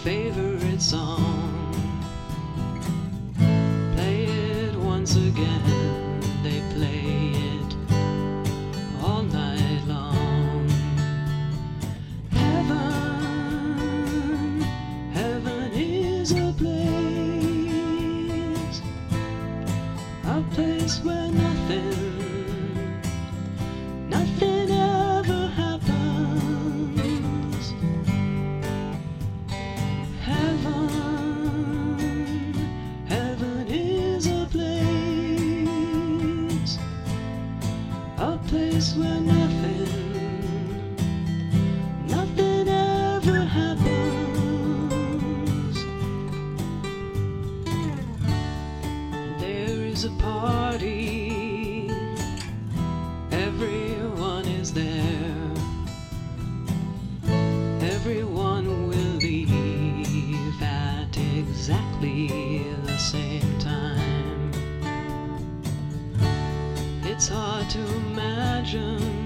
favorite song. Play it once again, they play it all night long. Heaven, heaven is a place where nothing ever happens. Heaven is a place where nothing ever happens. There is a party, everyone is there, everyone will leave at exactly the same time. It's hard to imagine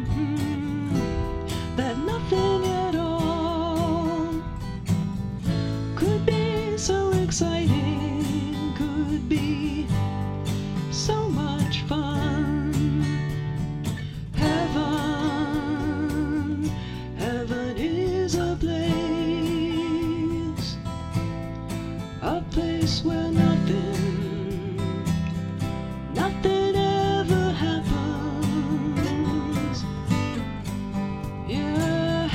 that nothing at all could be so exciting, could be so much fun. Heaven is a place where nothing ever happens. Yeah,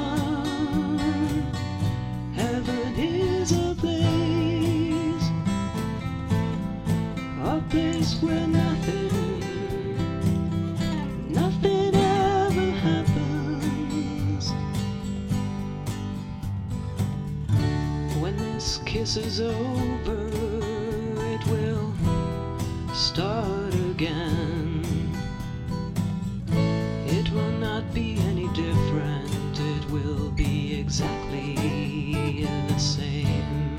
heaven is a place where nothing ever happens. When this kiss is over, it will start again. It will not be any different, it will be exactly the same.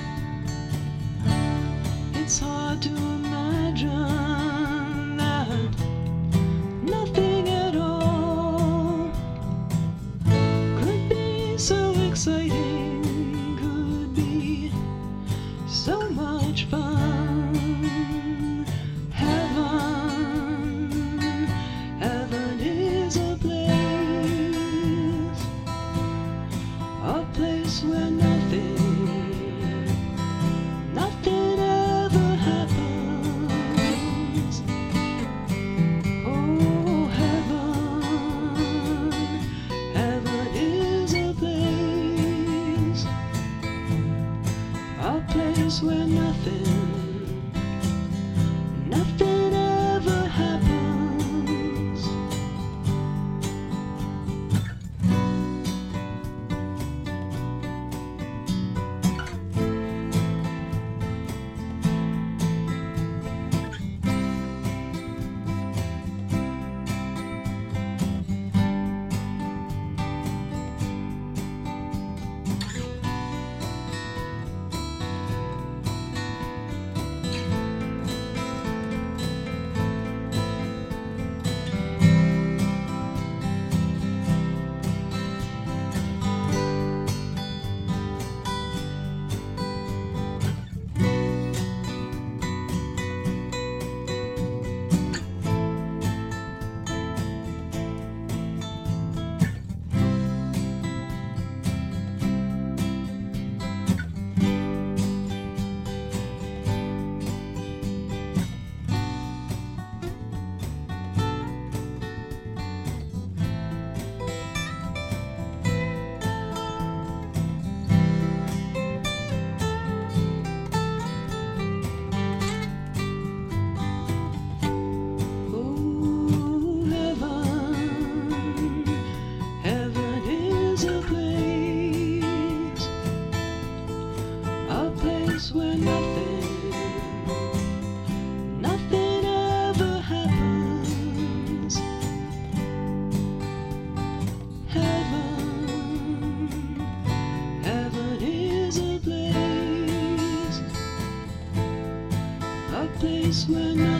It's hard to imagine that nothing at all could be so exciting, could be so much fun. Heaven is a place where nothing ever happens. Oh, heaven is a place where nothing ever happens. Where nothing ever happens. Heaven is a place where